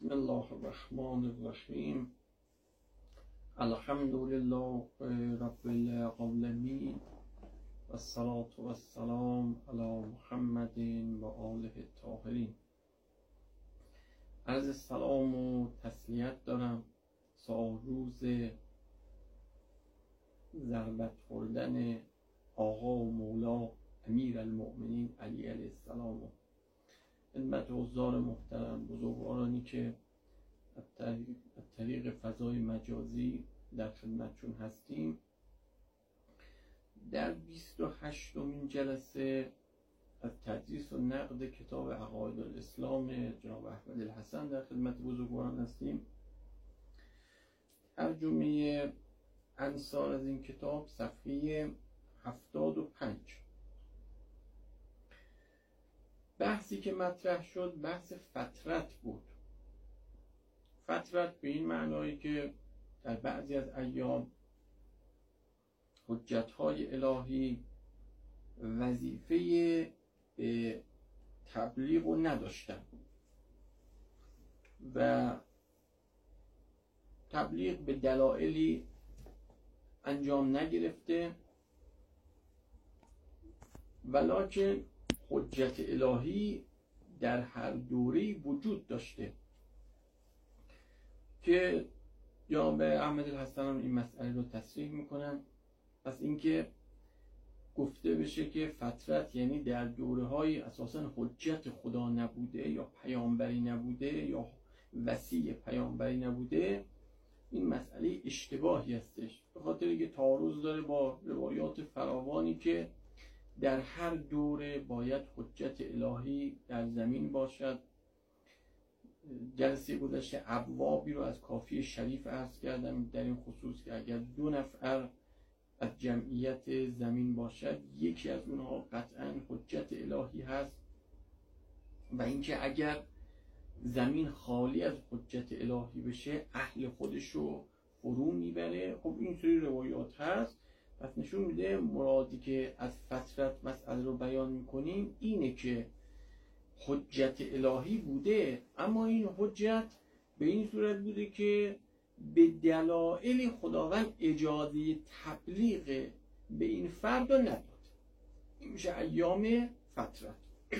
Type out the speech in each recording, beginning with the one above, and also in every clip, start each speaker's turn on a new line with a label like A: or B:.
A: بسم الله الرحمن الرحیم. الحمد لله رب العالمین و الصلاة و السلام علی محمد و آله الطاهرین. عرض سلام و تسلیت دارم روز ضربت خوردن آقا و مولا امیر المؤمنین علی علیه السلام و خدمت حضار محترم بزرگوارانی که از طریق فضای مجازی در خدمتشون هستیم. در 28مین جلسه از تدریس و نقد کتاب عقاید الاسلام جناب احمد الحسن در خدمت بزرگواران هستیم. ترجمه انصار از این کتاب صفحه 75. بحثی که مطرح شد بحث فترت بود. فترت به این معنایی که در بعضی از ایام حجت‌های الهی وظیفه تبلیغ رو نداشتن و تبلیغ به دلایلی انجام نگرفته، ولکن حجت الهی در هر دوره‌ای وجود داشته که جناب احمد الحسن هم این مسئله رو تصریح میکنن. پس اینکه گفته بشه که فترت یعنی در دوره‌های اساساً حجت خدا نبوده یا پیامبری نبوده یا وصی پیامبری نبوده، این مسئله اشتباهی هستش، به خاطر اینکه تعارض داره با روایات فراوانی که در هر دوره باید حجت الهی در زمین باشد. جلسه گذشته ابوابی رو از کافی شریف عرض کردم در این خصوص که اگر 2 نفر از جمعیت زمین باشد، یکی از اونها قطعا حجت الهی هست و اینکه اگر زمین خالی از حجت الهی بشه اهل خودش رو فرو میبره. خب این سری روایات هست. پس نشون میده مرادی که از فترت مسئله رو بیان میکنیم اینه که حجت الهی بوده، اما این حجت به این صورت بوده که به دلایل خداوند اجازه تبلیغ به این فرد رو نداد. این میشه ایام فترت.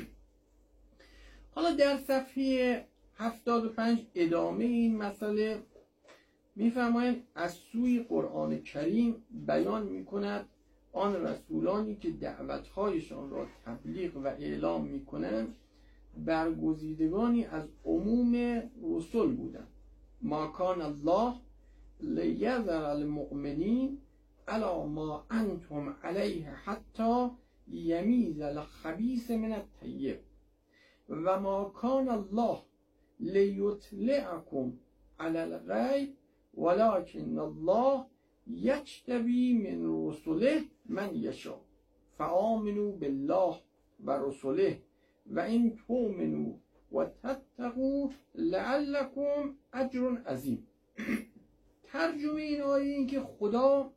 A: حالا در صفحه 75 ادامه این مسئله میفرمایند از سوی قرآن کریم بیان میکند آن رسولانی که دعوتهایشان را تبلیغ و اعلام میکنند برگزیدگانی از عموم رسول بودند. ما کان الله لیذر المؤمنین علی ما انتم علیه حتی یمیز الخبیث من الطیب و ما کان الله لیطلعکم علی الغیب ولکن الله یجتبی من رسله من یشاء فآمنوا بالله و رسله و این تؤمنوا و تتقوا لعلکم اجر عظیم. ترجمه این آیه این که خدا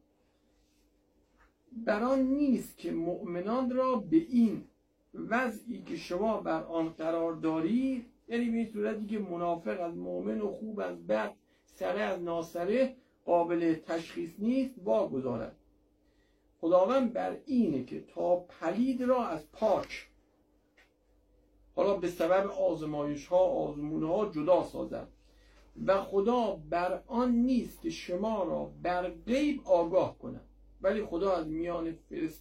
A: بران نیست که مؤمنان را به این وضعی که شما بر آن قرار دارید، یعنی به این صورتی که منافق از مؤمن و خوب از بد، سره از ناسره قابل تشخیص نیست، واگذارد. خداوند بر اینه که تا پلید را از پاک، حالا به سبب آزمایش ها آزمون ها جدا سازد و خدا بر آن نیست که شما را بر غیب آگاه کند، ولی خدا از میان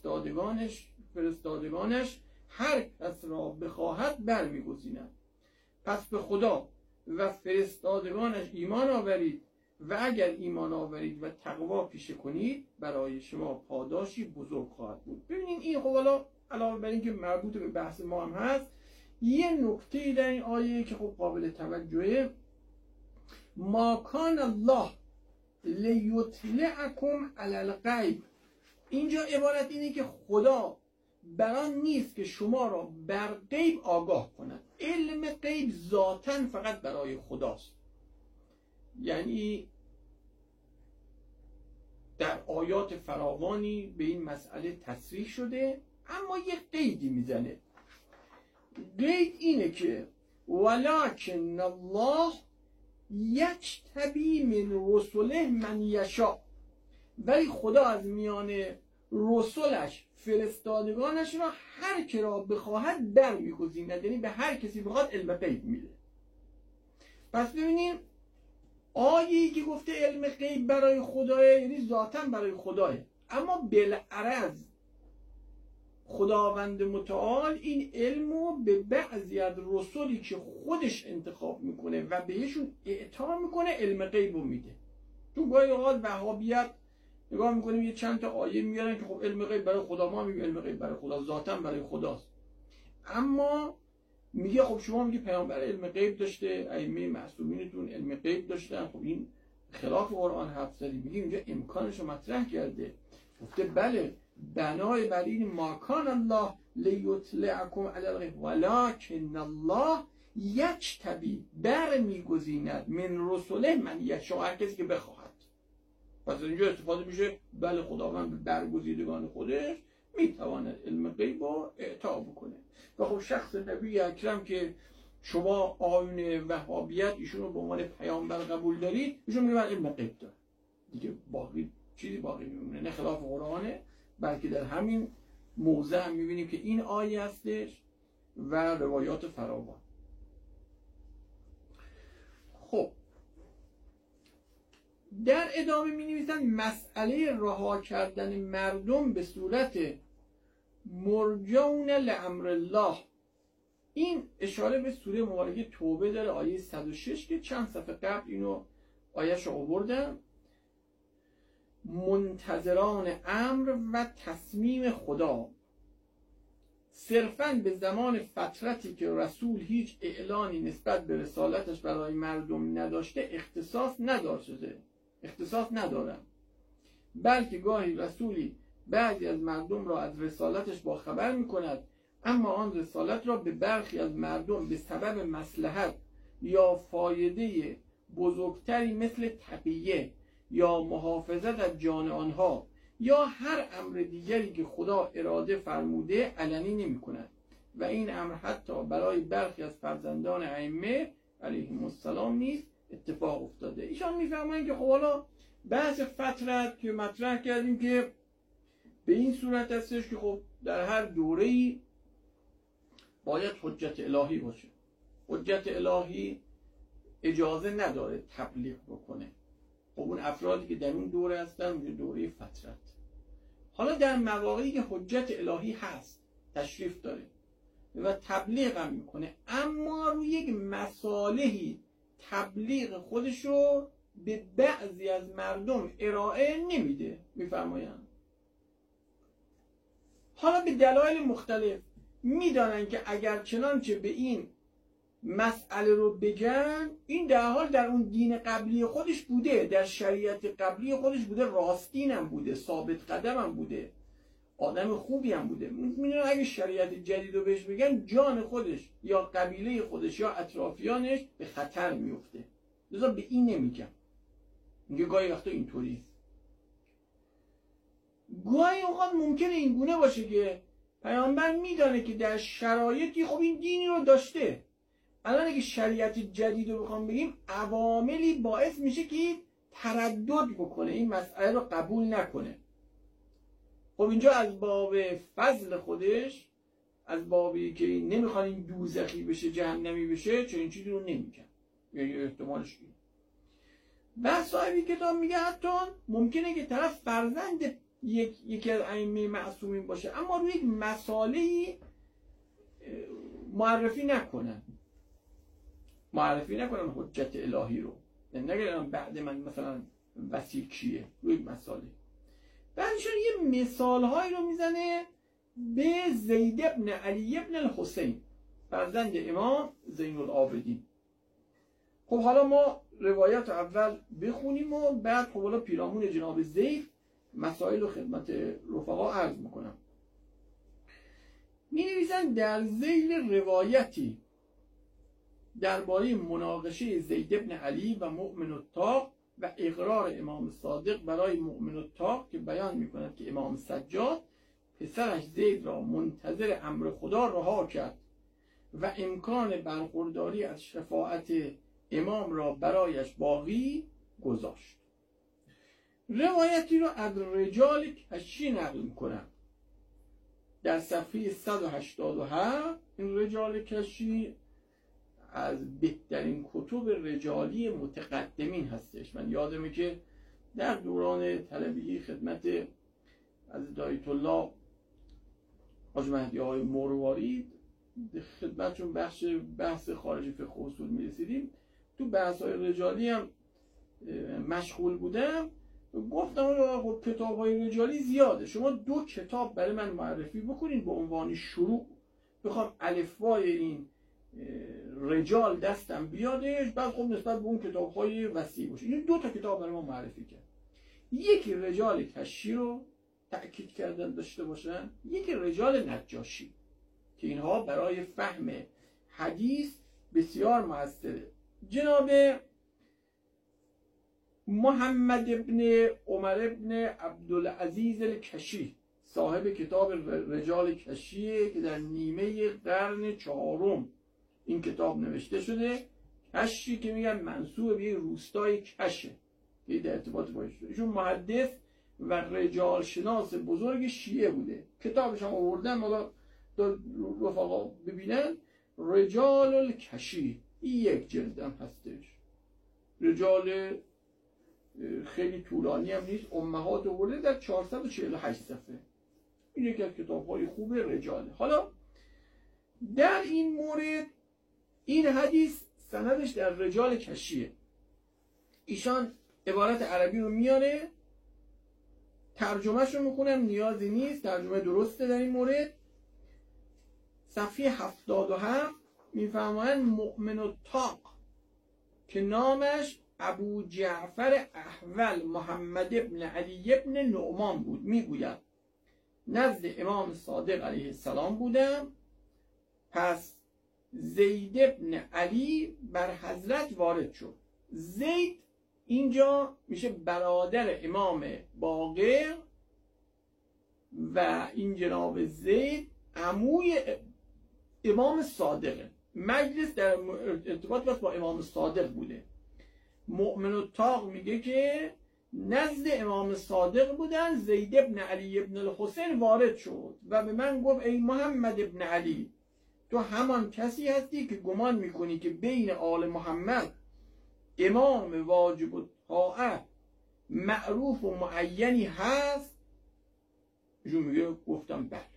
A: فرستادگانش هر کس را بخواهد برمیگزیند. پس به خدا و فرستادگانش ایمان آورید و اگر ایمان آورید و تقوا پیشه کنید برای شما پاداشی بزرگ خواهد بود. ببینید این خب حالا علاوه بر این که مربوط به بحث ما هم هست، یه نکته در این آیه که خب قابل توجهه، ما کان الله لیطلعکم علی الغیب، اینجا عبارت اینه که خدا بران نیست که شما را بر غیب آگاه کند. علم غیب ذاتاً فقط برای خداست. یعنی در آیات فراوانی به این مسئله تصریح شده، اما یک قیدی میزنه. قید اینه که ولکن الله یجتبی من رسله من یشاء، ولی خدا از میان رسولش فرستادگانش را هر که را بخواهد برمیگزیند، یعنی به هر کسی بخواد علم غیب میده. پس ببینیم آیه‌ای که گفته علم غیب برای خداه، یعنی ذاتاً برای خداه، اما بالعرض خداوند متعال این علمو به بعضی از رسولی که خودش انتخاب میکنه و بهشون اعطا میکنه علم غیب رو میده. چون گاهی اوقات وهابیت نگاه میکنیم یه چند تا آیه میارن که خب علم غیب برای خدا، ما میگیم علم غیب برای خدا، ذاتاً برای خداست، اما میگه خب شما میگه پیامبر علم غیب داشته، ائمه معصومینتون علم غیب داشتن، خب این خلاف قرآن حرف زدی. میگه اینجا امکانش رو مطرح کرده، گفته بله بنای بر این ما کان الله لیطلعکم علی الغیب ولکن الله یجتبی، برمیگزیند من رسله من یشاء، هر کسی که بخواهد. پس اینجا استفاده میشه بله خداوند به برگزیدگان خودش میتواند علم غیب رو اعطا بکنه. و خب شخص نبی اکرم که شما آیین وهابیت ایشون رو به عنوان پیامبر قبول دارید، ایشون میگه من علم غیب دارم، دیگه باقی چیزی باقی میمونه، نه خلاف قرآنه، بلکه در همین موضع هم میبینیم که این آیه هستش و روایات فراوان. خب در ادامه می نویسن مسئله رها کردن مردم به صورت مرجون لامر الله، این اشاره به سوره مبارکه توبه داره، آیه 106 که چند صفحه قبل اینو آیه‌ش رو آوردم. منتظران امر و تصمیم خدا، صرفاً به زمان فترتی که رسول هیچ اعلانی نسبت به رسالتش برای مردم نداشته اختصاص ندارن، بلکه گاهی رسولی بعضی از مردم را از رسالتش با خبر میکند، اما آن رسالت را به برخی از مردم به سبب مصلحت یا فایده بزرگتری مثل تقیه یا محافظت از جان آنها یا هر امر دیگری که خدا اراده فرموده علنی نمی کند. و این امر حتی برای برخی از فرزندان ائمه علیهم السلام نیز اتفاق افتاده. ایشان میفرمایند که خب حالا بحث فترت که مطرح کردیم که به این صورت هستش که خب در هر دوره‌ای باید حجت الهی باشه. حجت الهی اجازه نداره تبلیغ بکنه. خب اون افرادی که در اون دوره هستن میشه دوره فترت. حالا در مواقعی که حجت الهی هست تشریف داره و تبلیغ هم میکنه، اما روی یک مصالحی تبلیغ خودش رو به بعضی از مردم ارائه نمیده، میفرمایند حالا به دلایل مختلف میدانن که اگر چنانچه به این مسئله رو بگن، این در حال در اون دین قبلی خودش بوده، در شریعت قبلی خودش بوده، راستین هم بوده، ثابت قدم هم بوده، آدم خوبی هم بوده. میدونن اگه شریعت جدید رو بهش بگن جان خودش یا قبیله خودش یا اطرافیانش به خطر میفته، لذا به این نمیگم. میگه گاهی وقتا اینطوری، گاهی اوقات ممکنه این گونه باشه که پیامبر میدانه که در شرایطی خب این دینی رو داشته، الان اگه شریعت جدید رو بخوام بگیم عواملی باعث میشه که تردد بکنه، این مسئله رو قبول نکنه. خب اینجا از باب فضل خودش، از بابی که نمیخوان این دوزخی بشه جهنمی بشه، چنین چیزی رو نمیگن، یعنی احتمالش این. و صاحبی کتاب میگه حتی ممکنه که طرف فرزند یکی از ائمه معصومین باشه، اما روی یک مسائلی معرفی نکنن حجت الهی رو، نگرن بعد من مثلا وسیع کیه روی مسائل. بعدشون یه مثال هایی رو میزنه به زید ابن علی ابن الحسین، فرزند امام زین العابدین. خب حالا ما روایت اول بخونیم و بعد خب حالا پیرامون جناب زید مسائل رو خدمت رفقا عرض میکنم. می نویسن در ذیل روایتی درباره مناقشه زید ابن علی و مؤمن الطاق و اقرار امام صادق برای مؤمن الطاق که بیان میکند که امام سجاد پسرش زید را منتظر امر خدا رها کرد و امکان برخورداری از شفاعت امام را برایش باقی گذاشت. روایتی را از رجال کشی نقل میکنم در صفحه 187. این رجال کشی از بهترین کتب رجالی متقدمین هستش. من یادمه که در دوران طلبگی خدمت از آیت الله حاج مهدی آقای مروارید خدمتشون بحث خارج فقه اصول میرسیدیم، تو بحث های رجالی هم مشغول بودم. گفتم خب کتاب های رجالی زیاده، شما 2 کتاب برای من معرفی بکنین به عنوان شروع، بخوام الفبای این رجال دستم بیادش، بعد خب نسبت به اون کتاب های وسیع باشه. این 2 تا کتاب برای ما معرفی کرد. یکی رجال کشی رو تأکید کردن داشته باشن، یکی رجال نجاشی که اینها برای فهم حدیث بسیار موثره. جناب محمد ابن عمر ابن عبدالعزیز الکشی صاحب کتاب رجال کشیه که در نیمه قرن 4 این کتاب نوشته شده. کشی که میگن منسوب به روستای کشه که در ارتباط باشه. ایشون محدث و رجال شناس بزرگ شیعه بوده. کتابش هم آوردن، حالا رفقا ببینن. رجال الکشی، این 1 جلد هم هستش. رجال خیلی طولانی هم نیست، امهات آورده در 448 صفحه. این یکی از کتاب‌های خوب رجاله. حالا در این مورد این حدیث سندش در رجال کشیه. ایشان عبارت عربی رو میاره، ترجمهش رو میکنم، نیازی نیست، ترجمه درسته در این مورد. صفحه 77 میفرمایند مؤمن الطاق که نامش ابو جعفر احول محمد ابن علی ابن نعمان بود میگوید نزد امام صادق علیه السلام بودم، پس زید ابن علی بر حضرت وارد شد. زید اینجا میشه برادر امام باقر و این جناب زید عموی امام صادقه. مجلس در ارتباط با امام صادق بوده. مؤمن الطاق میگه که نزد امام صادق بودن، زید ابن علی ابن الحسین وارد شد و به من گفت ای محمد ابن علی، تو همان کسی هستی که گمان میکنی که بین آل محمد امام واجب الطاعه معروف و معینی هست؟ ایشون میگه گفتم بله.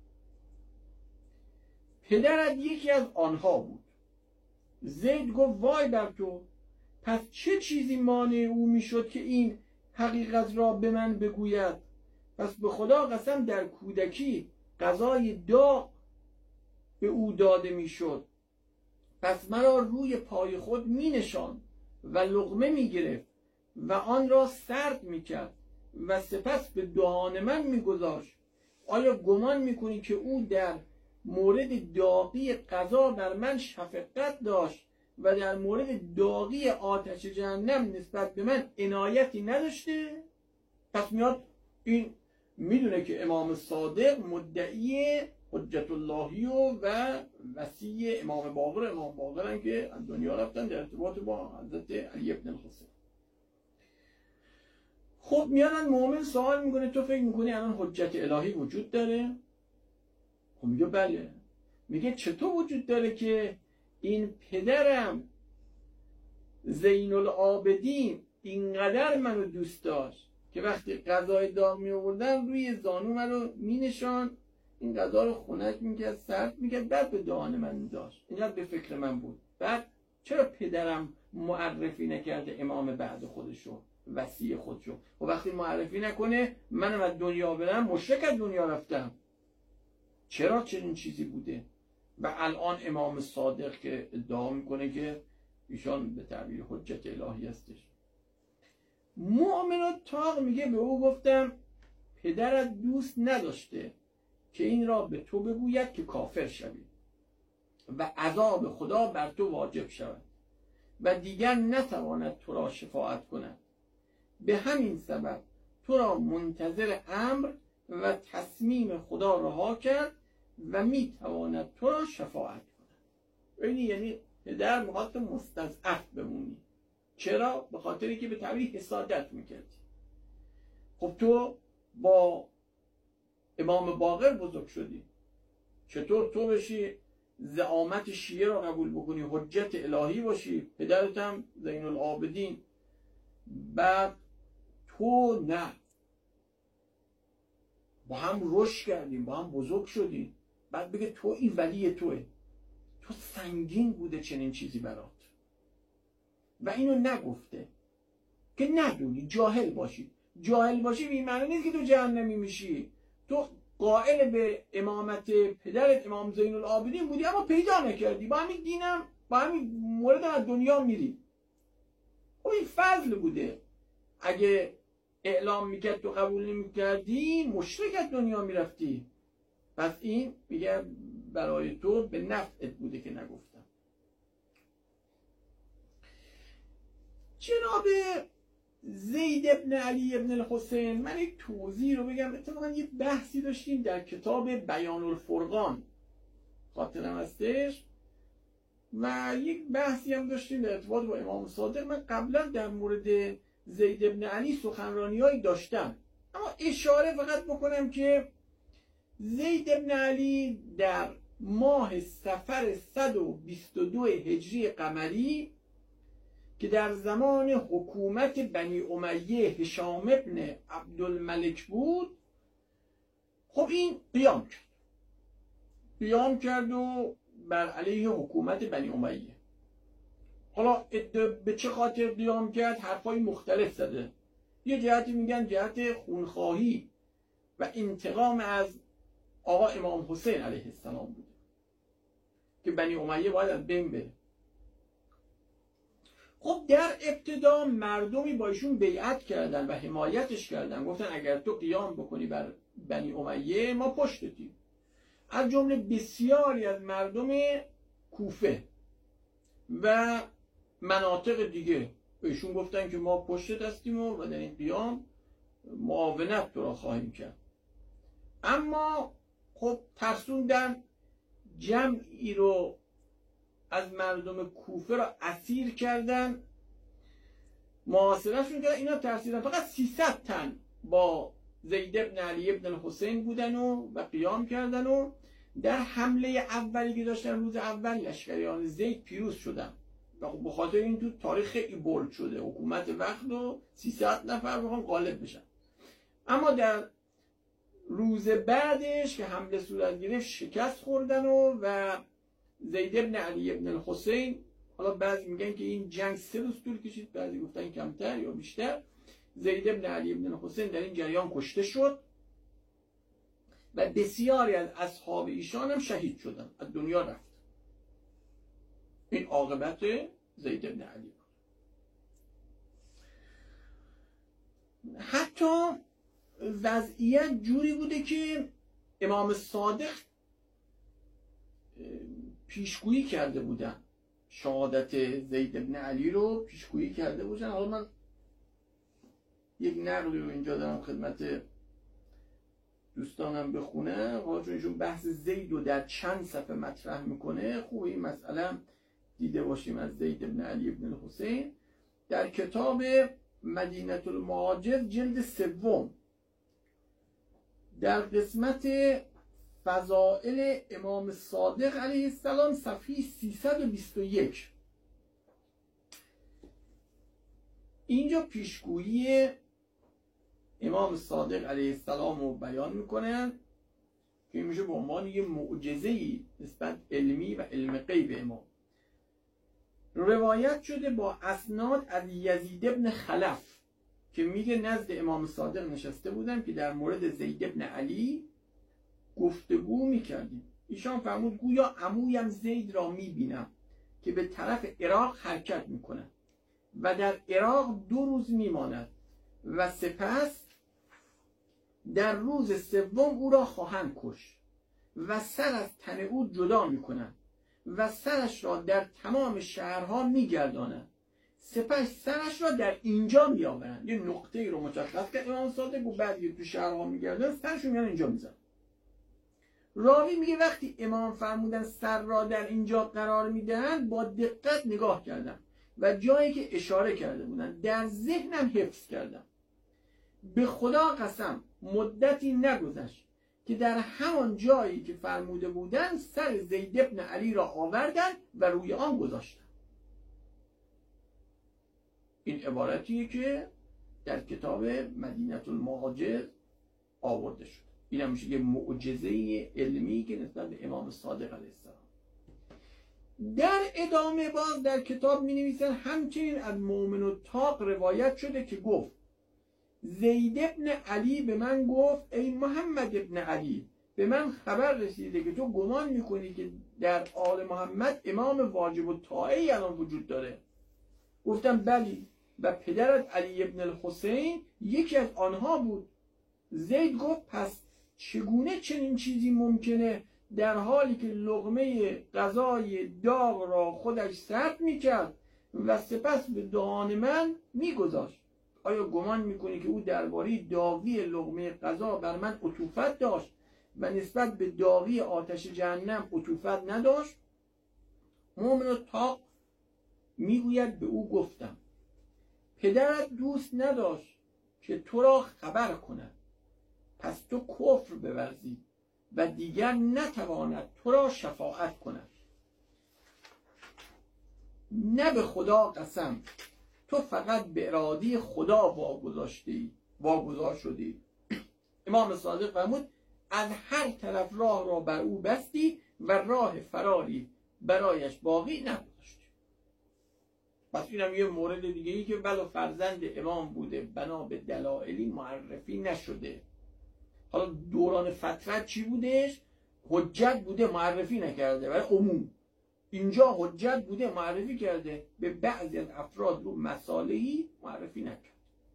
A: پدرت یکی از آنها بود. زید گفت وای بر تو، پس چه چیزی مانع او میشد که این حقیقت را به من بگوید؟ پس به خدا قسم در کودکی غذای داغ به او داده میشد، پس مرا روی پای خود می نشاند و لقمه می گرفت و آن را سرد می کرد و سپس به دهان من می گذاشت. آیا گمان می کنی که او در مورد داغی غذا بر من شفقت داشت و در مورد داغی آتش جهنم نسبت به من عنایتی نداشته؟ پس میاد این میدونه که امام صادق مدعی حجت اللهی و وصی امام باقر هم که از دنیا رفتن در ارتباط با حضرت علی ابن الحسین. خب میانن مومن سوال میکنه تو فکر میکنی الان حجت الهی وجود داره؟ خب میگه بله. میگه چطور وجود داره که این پدرم زین العابدین اینقدر منو دوست داشت که وقتی غذای داغ می آوردن روی زانو منو می نشان، این غذا رو خنک میکرد، سرد میکرد، بعد به دهان من داشت. اینقدر به فکر من بود. بعد چرا پدرم معرفی نکرده امام بعد خودشو، وصی خودشو؟ و وقتی معرفی نکنه منم از دنیا برم، مشرک از دنیا رفتم. چرا چنین چیزی بوده؟ و الان امام صادق که ادعا میکنه که ایشان به تعبیر حجت الهی هستش. مؤمن الطاق میگه به او گفتم پدرت دوست نداشته که این را به تو بگوید که کافر شوی و عذاب خدا بر تو واجب شود و دیگر نتواند تو را شفاعت کند. به همین سبب تو را منتظر امر و تصمیم خدا رها کرد و میتواند تو را شفاعت کند. یعنی پدر میخواد تو مستضعف بمونی. چرا؟ به خاطر که به تعبیر حسادت میکردی. خب تو با امام باقر بزرگ شدی، چطور تو بشی زعامت شیعه رو قبول بکنی، حجت الهی باشی، پدرت هم زین العابدین، بعد تو نه. با هم رشد کردیم، با هم بزرگ شدیم، بعد بگه تو این ولی توه. تو سنگین بوده چنین چیزی برات و اینو نگفته که ندونی، جاهل باشی. جاهل باشی بی معنی نیست که تو جهنمی میشی. تو قائل به امامت پدرت امام زین العابدین بودی اما پیدا نکردی، با همین دینم با همین مورد از دنیا میری. خب این فضل بوده. اگه اعلام میکرد تو قبول نمیکردی، مشرک از دنیا میرفتی. پس این میگه برای تو به نفعت بوده که نگفتم. جناب زید ابن علی ابن الحسین، من یک توضیح رو بگم. اتفاقا یه بحثی داشتیم در کتاب بیان الفرقان، خاطرم هستش، و یک بحثی هم داشتیم در ارتباط با امام صادق. من قبلا در مورد زید ابن علی سخنرانی‌هایی داشتم، اما اشاره فقط بکنم که زید ابن علی در ماه صفر 122 هجری قمری که در زمان حکومت بنی امیه هشام ابن عبدالملک بود، خب این قیام کرد و بر علیه حکومت بنی امیه. حالا به چه خاطر قیام کرد؟ حرفای مختلف زده. یه جهتی میگن جهت خونخواهی و انتقام از آقا امام حسین علیه السلام بوده که بنی امیه باید از بین بره. خب در ابتدا مردمی با ایشون بیعت کردن و حمایتش کردن، گفتن اگر تو قیام بکنی بر بنی امیه ما پشتتیم. از جمله بسیاری از مردم کوفه و مناطق دیگه به ایشون گفتن که ما پشتت هستیم و در این قیام معاونت تو را خواهیم کرد. اما خب ترسوندن، جمعی رو از مردم کوفه را اسیر کردن، محاصرهشون کردن. اینا ترسیدن. فقط 300 تن با زید ابن علی ابن الحسین بودن و قیام کردن و در حمله اولی که داشتن روز اول لشکریان زید پیروز شدن و خب بخاطر این تو تاریخ خیلی بولد شده، حکومت وقت و 300 نفر بخوان غالب بشن. اما در روز بعدش که حمله صورت گرفت شکست خوردن و زید ابن علی ابن الحسین، حالا بعضی میگن که این جنگ 3 روز طول کشید، بعضی گفتن کمتر یا بیشتر، زید ابن علی ابن الحسین در این جریان کشته شد و بسیاری از اصحاب ایشان هم شهید شدن، از دنیا رفت. این عاقبت زید ابن علی بود. حتی وضعیت جوری بوده که امام صادق پیشگویی کرده بودن، شهادت زید ابن علی رو پیشگویی کرده بودن. حالا من یک نقلی رو اینجا دارم خدمت دوستانم بخونم، چون ایشون بحث زید رو در چند صفحه مطرح میکنه. خوب این مسئله دیده باشیم از زید ابن علی ابن الحسین در کتاب مدینه المهاجر جلد 3 در قسمت فضائل امام صادق علیه السلام صفحه 321. اینجا پیشگویی امام صادق علیه السلام رو بیان میکنن که میشه به عنوان یه معجزه‌ای نسبت علمی و علم غیب امام. روایت شده با اسناد از یزید ابن خلف که میگه نزد امام صادق نشسته بودم که در مورد زید ابن علی گفتگو میکردیم. ایشان فرمود گویا عمویم زید را میبینم که به طرف عراق حرکت میکنه و در عراق 2 روز میماند و سپس در روز 3 او را خواهند کشت و سر از تن او جدا میکنند و سرش را در تمام شهرها میگردانند، سپس سرش را در اینجا میآورند. یه نقطه ای رو مشخص کرد امام صادق و بعد تو شهرها میگردن، سرش رو میان اینجا میزنن. راوی میگه وقتی امام فرمودن سر را در اینجا قرار میدهند با دقت نگاه کردم و جایی که اشاره کرده بودن در ذهنم حفظ کردم. به خدا قسم مدتی نگذشت که در همان جایی که فرموده بودن سر زید ابن علی را آوردن و روی آن گذاشتن. این عبارتیه که در کتاب مدینه المهاجر آورده شد. این هم میشه یه معجزه علمی که نسبت به امام صادق علیه السلام. در ادامه باز در کتاب می نویسن همچنین از مومن الطاق روایت شده که گفت زید ابن علی به من گفت ای محمد ابن علی، به من خبر رسیده که تو گمان میکنی که در آل محمد امام واجب الطاعه الان وجود داره. گفتم بلی و پدرت علی ابن الحسین یکی از آنها بود. زید گفت پس چگونه چنین چیزی ممکنه در حالی که لقمه غذای داغ را خودش سرد میکرد و سپس به دهان من میگذاشت؟ آیا گمان میکنی که او درباره داغی لقمه غذا بر من عطوفت داشت و نسبت به داغی آتش جهنم عطوفت نداشت؟ مومن الطاق میگوید به او گفتم پدرت دوست نداشت که تو را خبر کند، پس تو کفر بورزی و دیگر نتواند تو را شفاعت کند. نه به خدا قسم تو فقط به اراده خدا واگذار شدی. امام صادق فرمود از هر طرف راه را بر او بستی و راه فراری برایش باقی نگذاشتی. پس اینم یه مورد دیگه ای که ولو فرزند امام بوده بنا به دلایلی معرفی نشده. حالا دوران فترت چی بودش؟ حجت بوده معرفی نکرده، ولی عموم اینجا حجت بوده معرفی کرده، به بعضی از افراد رو مسالهی معرفی نکرد.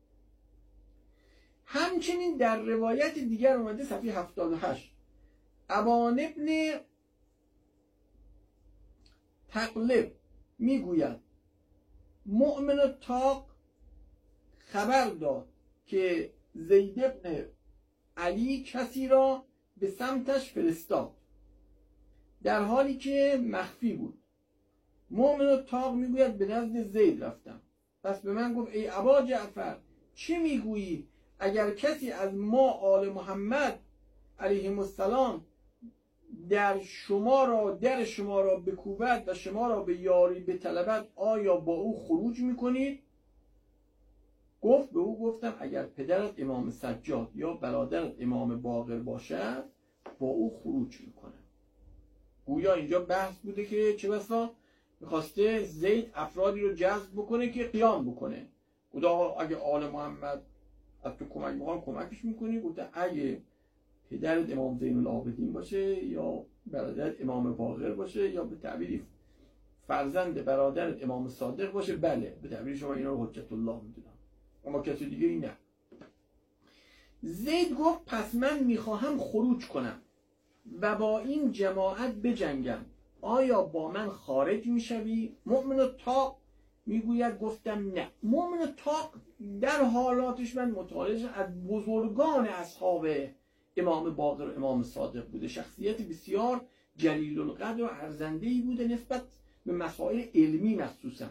A: همچنین در روایت دیگر اومده صفحه 78 ابان ابن تقلب میگوید مومن الطاق خبر داد که زید ابن علی کسی را به سمتش فرستاد در حالی که مخفی بود. مومن الطاق میگوید به نزد زید رفتم، پس به من گفت ای ابا جعفر چه میگویی اگر کسی از ما آل محمد علیهم السلام در شما را بکوبد و شما را به یاری بطلبد آیا با او خروج میکنید؟ گفت به او گفتم اگر پدرت امام سجاد یا برادرت امام باقر باشد با او خروج میکنم. گویا اینجا بحث بوده که چه بسا میخواسته زید افرادی رو جذب بکنه که قیام بکنه. خدا اگه آل محمد از تو کمک میخوان کمکش میکنی. گفته اگه پدرت امام زین العابدین باشه یا برادرت امام باقر باشه یا به تعبیری فرزند برادرت امام صادق باشه بله به تعبیر شما اینا رو حجت الله میدونم، اما کسی دیگه این نه. زید گفت پس من میخواهم خروج کنم و با این جماعت بجنگم، آیا با من خارج میشوی؟ مومن الطاق میگوید گفتم نه. مومن الطاق در حالاتش من مطالعه از بزرگان اصحاب امام باقر و امام صادق بوده، شخصیت بسیار جلیل القدر و ارزنده‌ای بوده نسبت به مسائل علمی مخصوصا.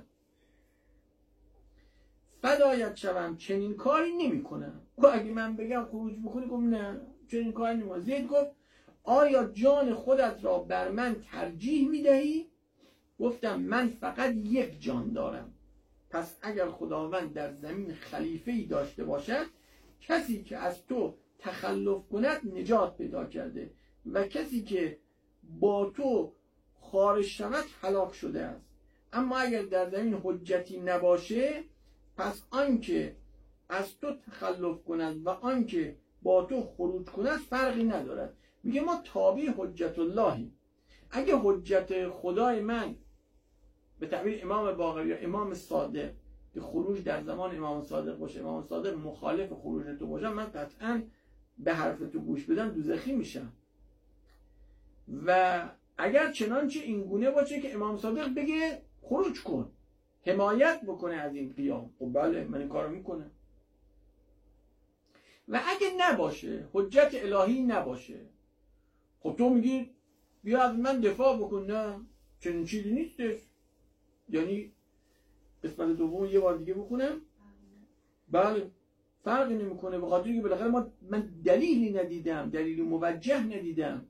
A: فدایت شوم چنین کاری نمی کنم. و اگه من بگم خروج بکنی گفت نه چنین کاری نمی کنم. زید گفت آیا جان خودت را بر من ترجیح می دهی؟ گفتم من فقط یک جان دارم، پس اگر خداوند در زمین خلیفه‌ای داشته باشد کسی که از تو تخلف کند نجات پیدا کرده و کسی که با تو خارج شود هلاک شده است. اما اگر در زمین حجتی نباشه پس آنکه از تو تخلف کند و آنکه با تو خروج کند فرقی ندارد. میگه ما تابع حجت اللهیم. اگه حجت خدای من به تعبیر امام باقر یا امام صادق که خروج در زمان امام صادق باشه، امام صادق مخالف خروج تو باشه، من قطعا به حرف تو گوش بدم دوزخی میشم. و اگر چنانچه این گونه باشه که امام صادق بگه خروج کن، حمایت بکنه از این قیام، خب بله من این کارو میکنم. و اگه نباشه، حجت الهی نباشه، خب تو میگی بیا از من دفاع بکن. نه، چنین چیزی نیستش. یعنی قسمت دوم یه بار دیگه بخونم. بله، فرقی نمیکنه، به خاطر که بالاخره من دلیلی ندیدم، دلیلی موجه ندیدم.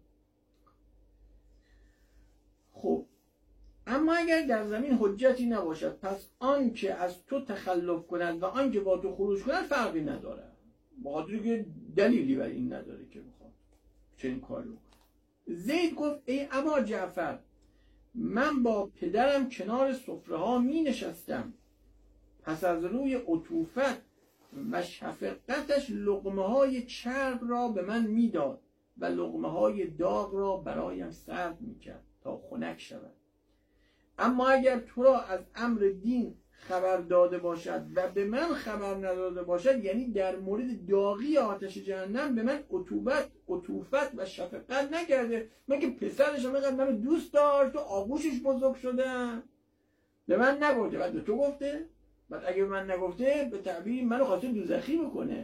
A: خب اما اگر در زمین حجتی نباشد، پس آن که از تو تخلف کند و آن که با تو خروج کند فرقی نداره، به خاطر که دلیلی بر این نداره که بخواد چنین کاری بکنه. زید گفت ای ابا جعفر، من با پدرم کنار سفره ها می نشستم، پس از روی عطوفت و شفقتش لقمه های چرب را به من میداد و لقمه های داغ را برایم سرد میکرد تا خنک شود. اما اگر تو را از امر دین خبر داده باشد و به من خبر نداده باشد، یعنی در مورد داغی آتش جهنم به من عطوفت و شفقت نکرده، من که پسرشم اینقدر منو دوست داشت و آغوشش بزرگ شدم، به من نگفته، بعد به تو گفته؟ بعد اگه به من نگفته به تعبیر منو خواسته دوزخی بکنه.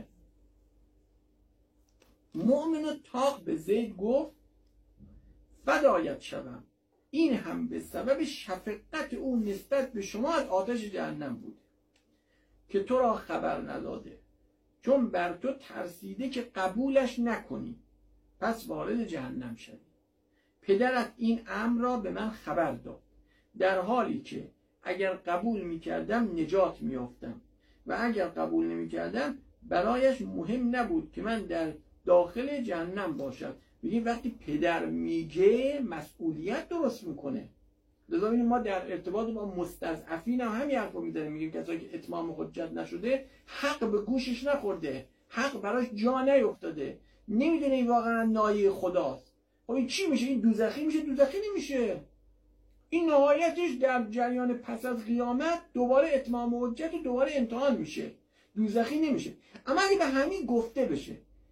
A: مؤمن طاق به زید گفت فدایت شوم، این هم به سبب شفقت او نسبت به شما از آتش جهنم بود که تو را خبر نداده، چون بر تو ترسیده که قبولش نکنی پس وارد جهنم شدی. پدرت این امر را به من خبر داد، در حالی که اگر قبول میکردم نجات میافتم و اگر قبول نمیکردم برایش مهم نبود که من در داخل جهنم باشم. بگیم وقتی پدر میگه مسئولیت درست میکنه. لذا ما در ارتباط با مستضعفین هم همین حرفو میزنیم، میگیم کسایی که اتمام حجت نشده، حق به گوشش نخورده، حق براش جا نیفتاده، نمیدونه این واقعا نایه خداست. خب این چی میشه؟ این دوزخی میشه؟ دوزخی نمیشه. این نهایتش در جریان پس از قیامت دوباره اتمام حجت و دوباره امتحان میشه، دوزخی نمیشه. اما اگه به همین گفته بشه،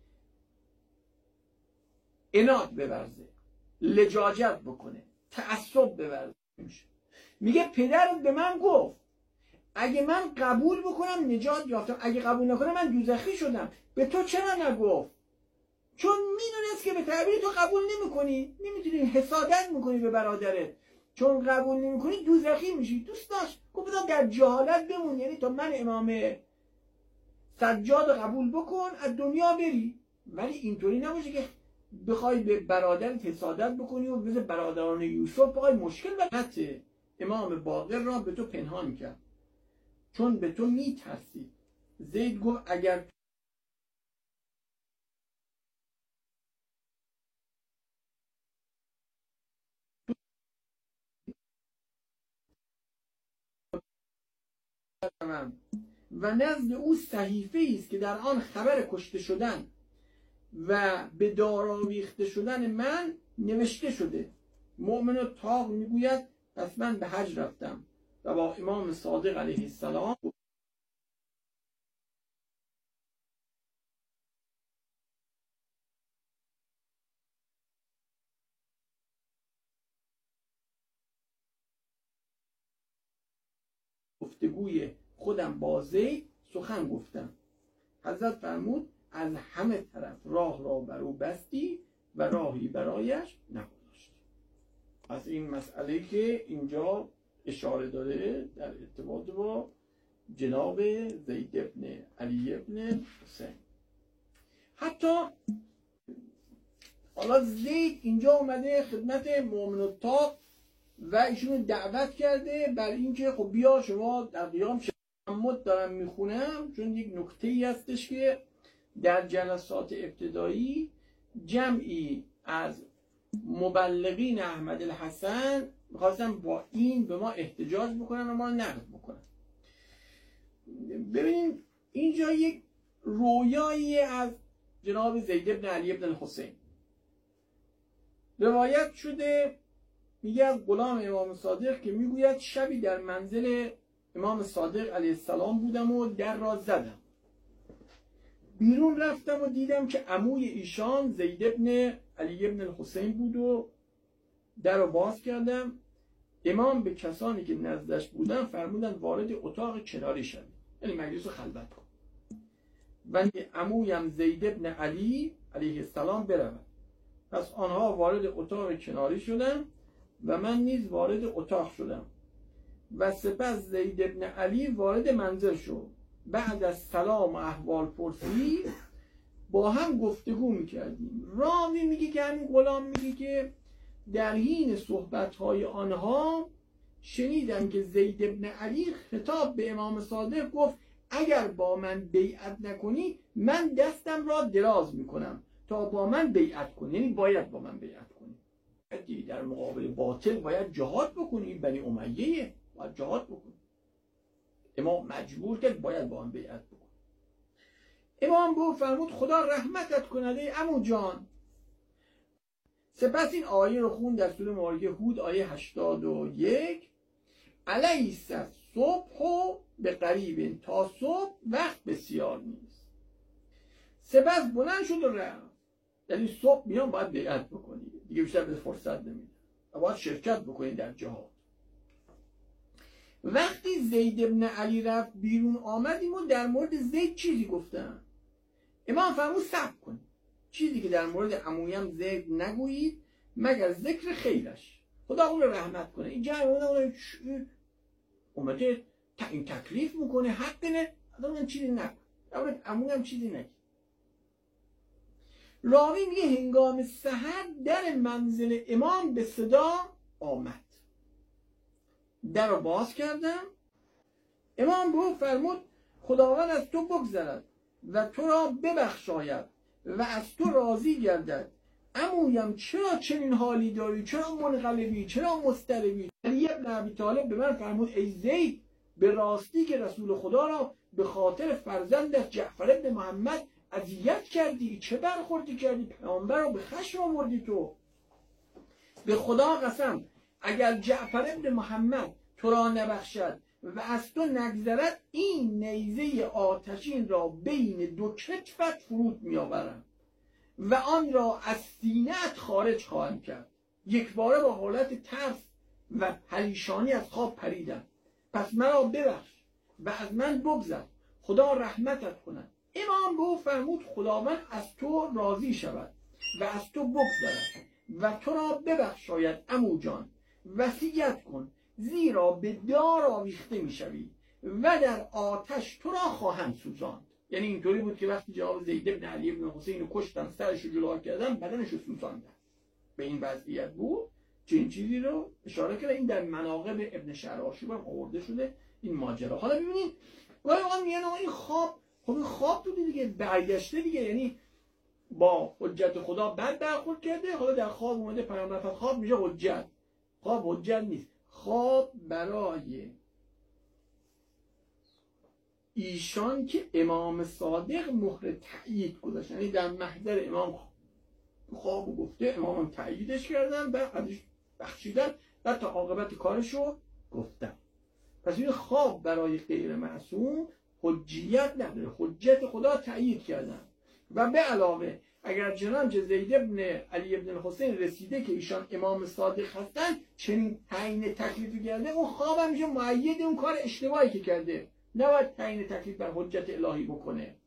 A: عناد بورزه، لجاجت بکنه، تعصب بورزه، میشه. میگه پدرت به من گفت اگه من قبول بکنم نجات یافتم، اگه قبول نکنم من دوزخی شدم. به تو چرا نگفت؟ چون میدونست که به تعبیر تو قبول نمیکنی، نمیتونی، حسادت میکنی به برادرت، چون قبول نمیکنی دوزخی میشی. دوست داشت گفت در جهالت بمون، یعنی تا من امام سجاد قبول بکن از دنیا بری. ولی اینطوری نباشه که بخوای به برادرت حسادت بکنی و مثل برادران یوسف بخوای مشکل بکنی. امام باقر را به تو پنهان کرد چون به تو میترسی. زید گفت اگر و نزد او صحیفه است که در آن خبر کشته شدن و به دار آویخته شدن من نوشته شده. مؤمن طاق میگوید پس من به حج رفتم و با امام صادق علیه السلام گفتگوی خودم با زید سخن گفتم. حضرت فرمود از همه طرف راه را بر او بستی و راهی برایش نگذاشتی. از این مسئله که اینجا اشاره داره در ارتباط با جناب زید ابن علی ابن حسین. حتی حالا زید اینجا اومده خدمت مؤمن الطاق و ایشون دعوت کرده بر اینکه خب بیا شما در قیام شمت دارم میخونم، چون یک نکته ای هستش که در جلسات ابتدایی جمعی از مبلغین احمد الحسن میخواستن با این به ما احتجاج بکنن و ما نقد بکنن. ببینیم اینجا یک رویایی از جناب زید بن علی بن حسین روایت شده، میگه از غلام امام صادق که میگوید شبی در منزل امام صادق علیه السلام بودم و در را زدم. بیرون رفتم و دیدم که عموی ایشان زید ابن علی ابن الحسین بود و در رو باز کردم. امام به کسانی که نزدش بودن فرمودن وارد اتاق کناری شد، یعنی مجلس رو خلوت کن و عمویم زید ابن علی علیه السلام برود. پس آنها وارد اتاق کناری شدند و من نیز وارد اتاق شدم و سپس زید بن علی وارد منزل شد. بعد از سلام و احوال پرسی با هم گفتگو میکردیم. راوی میگه که همین غلام میگه که در حین صحبتهای آنها شنیدم که زید بن علی خطاب به امام صادق گفت اگر با من بیعت نکنی من دستم را دراز میکنم تا با من بیعت کنی، یعنی باید با من بیعت کنی. در مقابل باطل باید جهاد بکنی، بنی امیه باید جهاد بکنی. امام مجبور کرد باید با من بیعت بکنی. امام گفت فرمود خدا رحمتت کند ای عمو جان. سپس این آیه رو خوند در سوره مبارکه هود آیه 81 الیس صبح به قریب، تا صبح وقت بسیار نیست. سپس بلند شد و رفت. یعنی صبح میان باید بیعت بکنی دیگه، بیشتر به فرصت نمیده و باید شرکت بکنی در جهاد. وقتی زید بن علی رفت بیرون آمدیم و در مورد زید چیزی گفتن. امام فرمود صبر کن، چیزی که در مورد عمویم زید نگویید مگر ذکر خیرش، خدا اون رو رحمت کنه. اینجا اومده این تکلیف میکنه، حق نه، آدم چیزی نکن، عمویم چیزی نگه. راوی میگه هنگام سحر در منزل امام به صدا آمد. در رو باز کردم. امام گفت فرمود خداوند از تو بگذرد و تو را ببخشاید و از تو راضی گردد. عمویم چرا چنین حالی داری؟ چرا منقلبی؟ چرا مضطربی؟ علی بن ابی طالب به من فرمود ای زید، به راستی که رسول خدا را به خاطر فرزندش جعفر بن محمد اذیت کردی، چه برخوردی کردی؟ پیامبر رو به خشم آوردی. تو به خدا قسم اگر جعفر بن محمد تو را نبخشد و از تو نگذرد این نیزه آتشین را بین دو کتفت فرود میآورم و آن را از سینه‌ات خارج خواهم کرد. یک باره با حالت ترس و پریشانی از خواب پریدم. پس مرا ببخش و از من بگذر، خدا رحمتت کند. امام گفت فرمود خداوند از تو راضی شود و از تو بگذرد و تو را ببخشاید عمو جان. وصیت کن زیرا به دار آویخته میشوی و در آتش تو را خواهم سوزاند. یعنی اینطوری بود که وقتی جناب زید بن علی بن حسین رو کشتن، سرش رو جدا کردن، بدنش رو سوزاندن. به این وضعیت بود. چنین چیزی رو اشاره کرده. این در مناقب ابن شهر آشوب هم آورده شده این ماجرا. حالا ببینید واقعا میگن این خواب، خب این خواب بوده دیگه، برگشته دیگه، یعنی با حجت خدا بد برخورد کرده، حالا در خواب اومده پیامبر فرمود خواب میشه حجت. خواب حجت نیست. خواب برای ایشان که امام صادق مهر تأیید گذاشت، یعنی در محضر امام خوابو گفته، امام تأییدش کردن و ازش بخشیدن و تا عاقبت کارشو گفتن. پس این خواب برای غیر معصوم حجیت نداره، حجت خدا تأیید کردن. و به علاوه اگر چنانچه زید بن علی بن حسین رسیده که ایشان امام صادق هستن چنین تعیین تکلیفی کرده، اون خواب هم میشه مؤید اون کار اشتباهی که کرده، نباید تعیین تکلیف بر حجت الهی بکنه.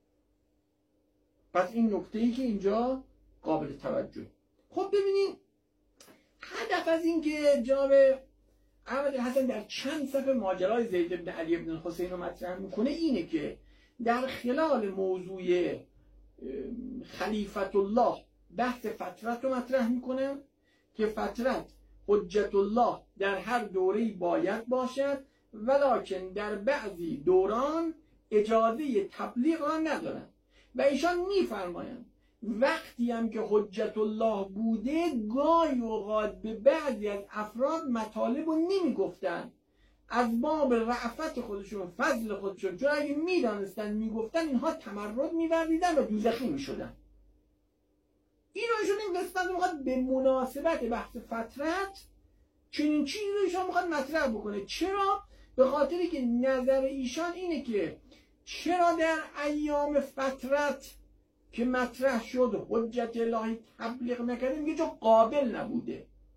A: پس این نکته‌ای که اینجا قابل توجه. خب ببینید هدف از این که جناب احمد حسن در چند صفحه ماجرای زید بن علی بن حسین رو مطرح میکنه اینه که در خلال موضوع خلیفت الله بحث فترت رو مطرح میکنه که فترت حجت الله در هر دوره‌ای باید باشد، ولکن در بعضی دوران اجازه تبلیغ را ندارن. و ایشان میفرمایند وقتی هم که حجت الله بوده گاهی اوقات به بعضی از افراد مطالب رو نمیگفتن از باب رأفت خودشون، فضل خودشون، چون اگه میدانستن میگفتن اینها تمرد می‌ورزیدن و دوزخی میشدن. این رو ایشون این قسمت میخواد به مناسبت بحث فترت چنین چیزی رو ایشان میخواد مطرح بکنه. چرا؟ به خاطری که نظر ایشان اینه که چرا در ایام فترت که مطرح شد حجت الهی تبلیغ نکرده، میگه چون قابل نبوده.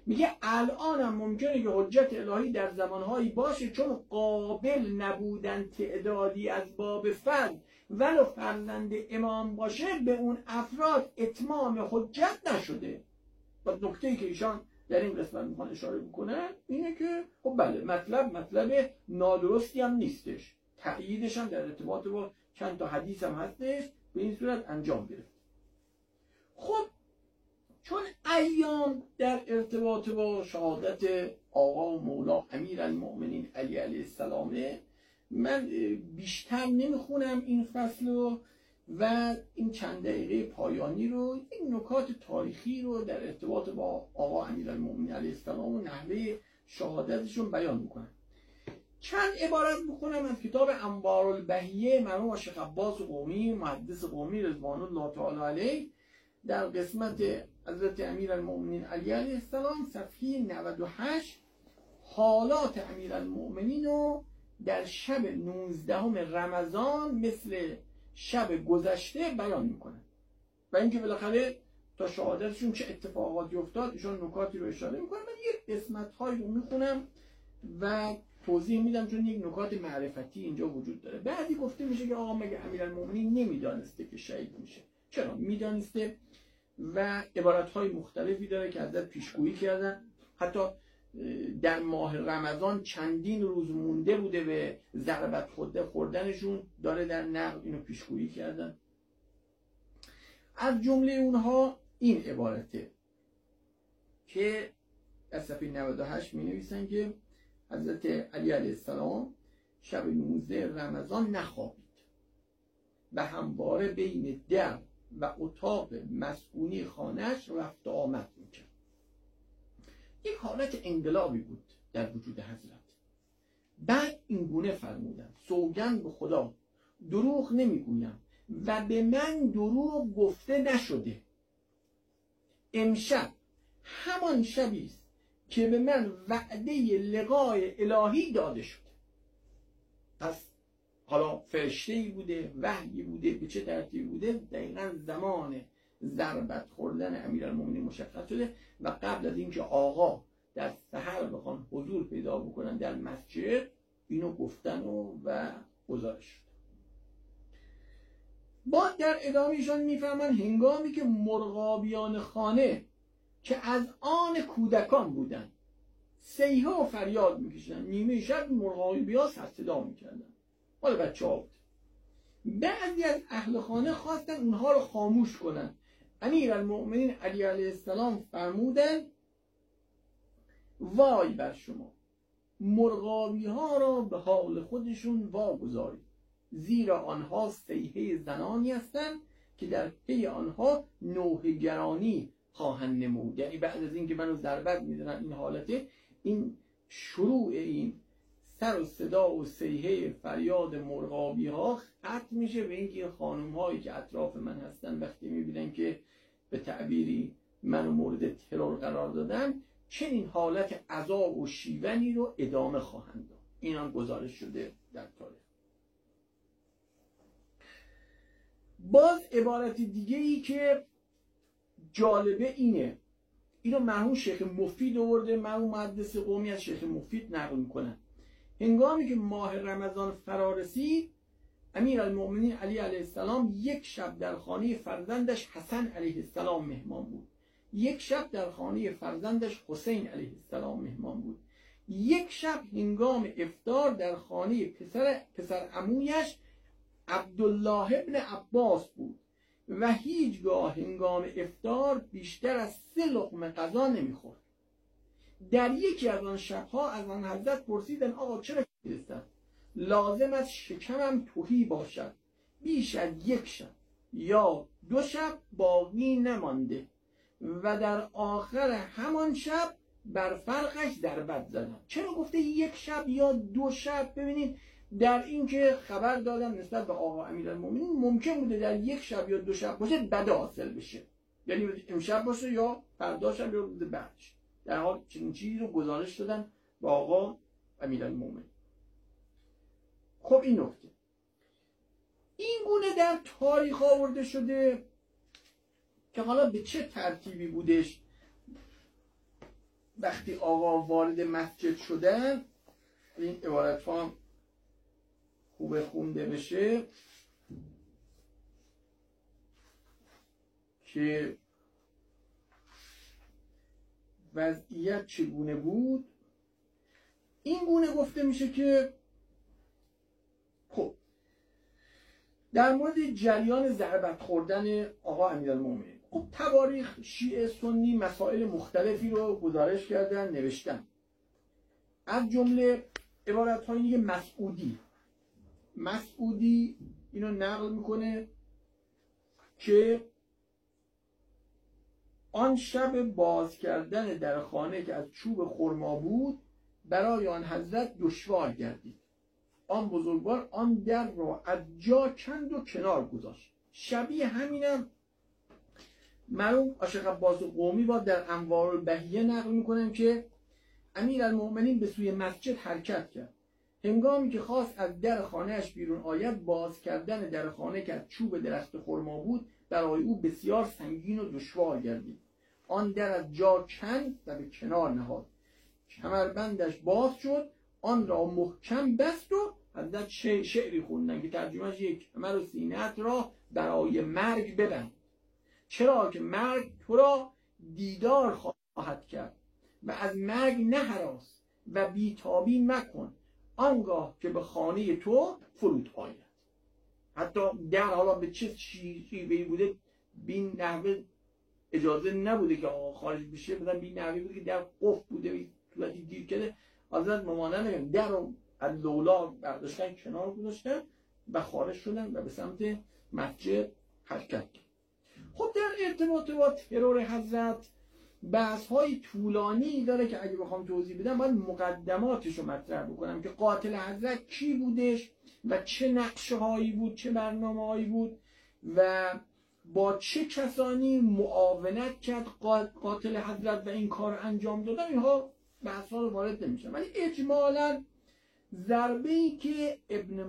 A: میگه الانم ممکنه که حجت الهی در زمانهایی باشه چون قابل نبودن تعدادی از باب فرد ولو فرزند امام باشه به اون افراد اتمام حجت نشده. و نکته‌ای که ایشان در این قسمت میخوان اشاره میکنن اینه که خب بله مطلب نادرستی هم نیستش، تأییدش هم در ارتباط با چند تا حدیث هم هستش، به این صورت انجام گرفت. خب چون ایام در ارتباط با شهادت آقا و مولا امیرالمؤمنین علی علیه السلامه، من بیشتر نمیخونم این فصل رو و این چند دقیقه پایانی رو این نکات تاریخی رو در ارتباط با آقا امیرالمؤمنین علیه السلام و نحوه شهادتشون بیان میکنم. چند عبارت میکنم از کتاب انوارالبهیه مرحوم شیخ عباس قمی محدث قمی رضوان الله تعالی علیه، در قسمت حضرت امیرالمؤمنین علی علیه السلام صفحه 98 حالات امیرالمؤمنین رو در شب 19 رمضان مثل شب گذشته بیان میکنن و اینکه بالاخره تا شهادتشون چه اتفاقاتی افتاد ایشان نکاتی رو اشاره میکنن. من یک قسمت هایی رو میخونم و توضیح میدم چون یک نکات معرفتی اینجا وجود داره. بعدی گفته میشه که آقا مگه امیرالمؤمنین نمیدانسته که شهید میشه؟ چرا میدانسته و عبارت‌های مختلفی داره که ازت پیشگویی کردن. حتی در ماه رمضان چندین روز مونده بوده به ضربت خوردنشون، داره در نقل اینو پیشگویی کردن. از جمله اونها این عبارته که در صفحه 98 می نویسن که حضرت علی علیه السلام شب 19 رمضان نخوابید و همواره بین در و اتاق مسکونی خانهش رفت و آمد میکرد. یک حالت انقلابی بود در وجود حضرت. بعد این گونه فرمودن سوگند به خدا دروغ نمیگویم و به من دروغ گفته نشده. امشب همان شبی است که به من وعده لقای الهی داده شده. پس حالا فرشته‌ای بوده، وحیی بوده، به چه ترتیبی بوده، دقیقاً زمان ضربت خوردن امیرالمؤمنین مشخص شده و قبل از اینکه آقا در سحر بخوان حضور پیدا بکنن در مسجد اینو گفتن و گزارش شد. با در ادامهشان میفهمن هنگامی که مرغابیان خانه که از آن کودکان بودن صیحه و فریاد میکشیدن، نیمه شب مرغابی‌ها سر صدا میکردن، مال بچه‌ها بود. بعضی از اهل خانه خواستن اونها رو خاموش کنن. امیرالمؤمنین علی علیه السلام فرمودن وای بر شما، مرغابی ها را به حال خودشون واگذارید، زیرا آنها صیحه زنانی هستند که در پی آنها نوحه‌گرانی خواهند نمود. یعنی بعد از اینکه منو ضربت میزنن این حالته، این شروع این سر و صدا و صیحه فریاد مرغابی ها ختم میشه به اینکه خانم هایی که اطراف من هستن وقتی میبینن که به تعبیری منو مورد ترور قرار دادن چنین حالت عذاب و شیونی رو ادامه خواهند داد. این هم گزارش شده در تاریخ. باز عبارت دیگه ای که جالبه اینو مرحوم شیخ مفید آورده، مرحوم محدث قومی از شیخ مفید نقل میکنن. هنگامی که ماه رمضان فرا رسید امیرالمؤمنین علی علیه السلام یک شب در خانه فرزندش حسن علیه السلام مهمان بود، یک شب در خانه فرزندش حسین علیه السلام مهمان بود، یک شب هنگام افطار در خانه پسر عمویش عبدالله ابن عباس بود و هیچگاه هنگام افطار بیشتر از 3 لقمه غذا نمیخورد. در یکی از آن شبها از آن حضرت پرسیدن آقا چرا میرسد؟ لازم است شکمم تهی باشد، بیش از 1 شب یا 2 شب باقی نمانده و در آخر همان شب بر فرقش ضربت زدم. چرا گفته 1 شب یا 2 شب؟ ببینید در این که خبر دادم نسبت به آقا امیرالمؤمنین ممکن بوده در 1 شب یا 2 شب باشه بده حاصل بشه، یعنی امشب باشه یا فردا شب یا روز بعدش. در حال چنین چیزی رو گزارش دادن به آقا امیرالمؤمنین. خب این نکته این گونه در تاریخ آورده شده که حالا به چه ترتیبی بودش وقتی آقا وارد مسجد شدن، این عبارت ها خوب خونده بشه که وضعیت چگونه بود. این گونه گفته میشه که خب در مورد جریان ضربت خوردن آقا امیرالمومنین، خب تواریخ شیعه سنی مسائل مختلفی رو گزارش کردن، نوشتن. از جمله عبارت هایی که مسعودی اینو نقل میکنه که آن شب باز کردن در خانه که از چوب خرما بود برای آن حضرت دشوار گردید. آن بزرگوار آن در را از جا کند و کنار گذاشت. شبیه همینم مرحوم عاشق عباس قمی با در انوار البهیه نقل میکنن که امیرالمؤمنین به سوی مسجد حرکت کرد. هنگامی که خواست از در خانهش بیرون آید، باز کردن در خانه که از چوب درخت خرما بود برای او بسیار سنگین و دشوار گردید. آن در از جا کند و به کنار نهاد. کمربندش باز شد، آن را محکم بست و حضرت شعری خوندن که ترجمهش یک کمر و سینه‌ات را برای مرگ ببند، چرا که مرگ تو را دیدار خواهد کرد و از مرگ نهراس و بیتابی مکن آنگاه که به خانه تو فرود آید. حتی در حالا به چه شیوهی بوده بین نحوه اجازه نبوده که آقا خارج بشه، بدن بین نحوه بوده که در قفل بوده صورتی دیر کرده. حضرت ممانه نگم در رو از لولا برداشتن کنار گذاشتن و خارج شدن و به سمت مسجد حرکت کرد. خب در ارتباط با ترور حضرت بحث های طولانی داره که اگه بخوام توضیح بدم باید مقدماتش رو مطرح بکنم که قاتل حضرت کی بودش و چه نقشه هایی بود، چه برنامه هایی بود و با چه کسانی معاونت کرد قاتل حضرت و این کار انجام دادن. اینها بحث ها رو وارد نمیشن، ولی اجمالا ضربه‌ای که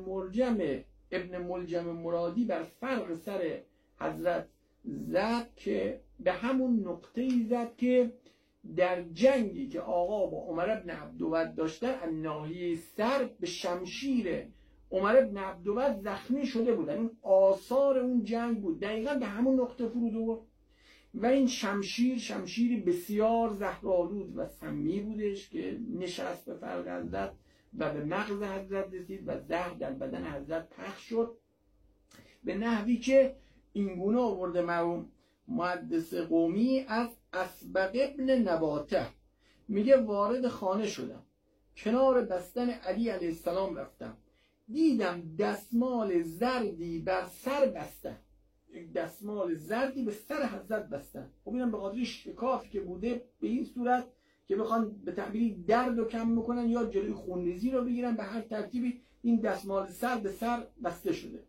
A: ابن ملجم مرادی بر فرق سر حضرت زد که به همون نقطه‌ای زد که در جنگی که آقا با عمر بن عبدود داشتن از ناحیه سر به شمشیر عمر بن عبدود زخمی شده بودن. این آثار اون جنگ بود، دقیقا به همون نقطه فرود آورد و این شمشیر بسیار زهرآلود و سمی بودش که نشست به فرق حضرت و به مغز حضرت رسید و زهر در بدن حضرت پخش شد به نحوی که اینگونه آورده مرحوم محدث قومی از اسبق ابن نباته، میگه وارد خانه شدم، کنار بستن علی علیه السلام رفتم، دیدم دستمال زردی بر سر بستن، یک دستمال زردی به سر حضرت بستن. خب اینم به خاطر شکافی که بوده به این صورت که بخوان به تعبیری درد رو کم میکنن یا جلوی خونریزی رو بگیرن، به هر ترتیبی این دستمال سر به سر بسته شده.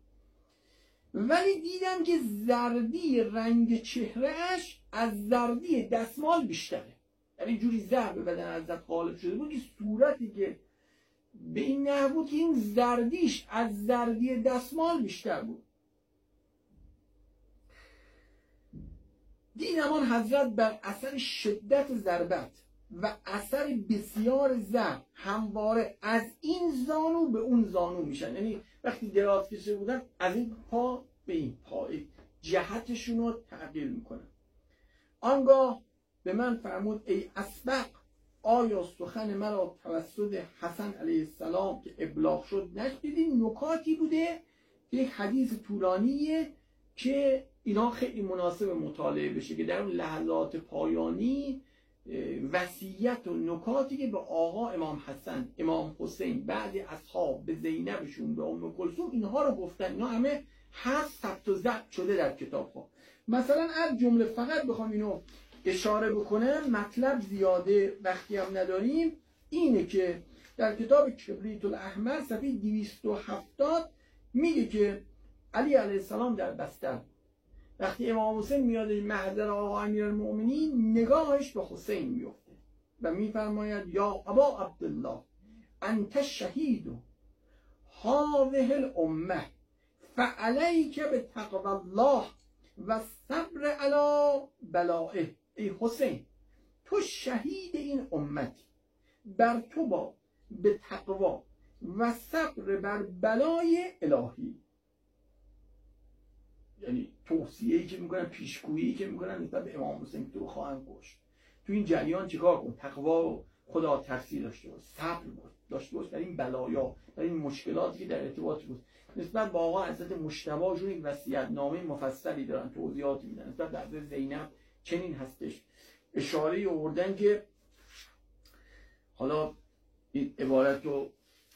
A: ولی دیدم که زردی رنگ چهرهش از زردی دستمال بیشتره، یعنی جوری زهر به بدن حضرت غالب شده بود که صورتی که به این نحو بود که این زردیش از زردی دستمال بیشتر بود. دیدم آن حضرت بر اثر شدت ضربت و اثر بسیار زهر همواره از این زانو به اون زانو میشن، یعنی وقتی دراز کشیده بودن از این پا به این پا جهتشون رو تغییر میکنن. آنگاه به من فرمود ای اسبق، آیا سخن مرا توسط حسن علیه السلام که ابلاغ شد نشنیدی؟ نکاتی بوده که یک حدیث طولانیه که اینا خیلی مناسب مطالعه بشه که در اون لحظات پایانی وصیت و نکاتی که به آقا امام حسن، امام حسین، بعد اصحاب، به زینبشون، به ام کلثوم، اینها رو گفتن. اینا همه هست ثبت و ضبط شده در کتاب ها. مثلا از جمله فقط بخوام اینو اشاره بکنم، مطلب زیاده وقتی هم نداریم، اینه که در کتاب کبریت الاحمر صفحه 270 میگه که علی علیه السلام در بستر، وقتی امام حسین میاد محضر آقا امیرالمؤمنین، نگاهش به حسین میفته و میفرماید یا ابا عبدالله انت شهید هذه الامه فعلیک بتقوی الله و صبر علی بلائه. ای حسین، تو شهید این امتی، بر تو با به تقوا و صبر بر بلای الهی. یعنی توصیه‌ای که میکنن، پیشگویی که میکنن نسبت به امام حسین که تو رو خواهند کشت. تو این جریان چیکار کن؟ تقوا و خدا ترسی داشته باش، صبر داشته باش در این بلایا، در این مشکلاتی که در ارتباط بود. نسبت به آقا حضرت مجتبی جون یک وصیت‌نامه مفصلی دارن، توضیحاتی میدن. نسبت به حضرت زینب چنین هستش، اشاره آوردن که حالا این عبارت رو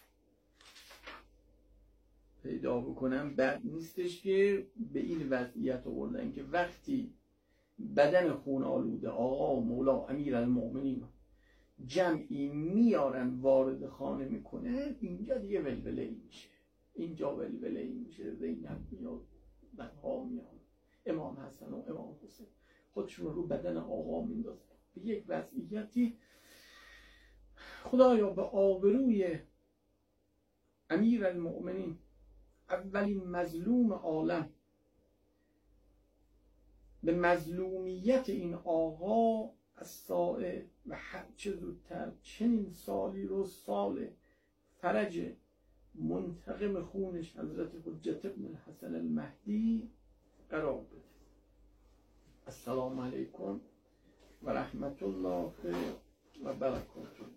A: پیدا بکنم بد نیستش که به این وضعیت آوردن که وقتی بدن خون آلوده آقا و مولا امیرالمؤمنین جمعی میارن وارد خانه میکنه، اینجا دیگه ولوله‌ای میشه، اینجا ولوله‌ای میشه. زینب میاد، بنها میاد، امام حسن و امام حسین خودشون رو بدن آقا میندازن. به یک وضعیتی خدایا به آبروی امیرالمؤمنین، اولین مظلوم عالم، به مظلومیت این آقا از سائه و هرچه زودتر چنین سالی رو سال فرج منتقم خونش حضرت حجت ابن الحسن المهدی قرار بده. السلام علیکم و رحمت الله و برکاته.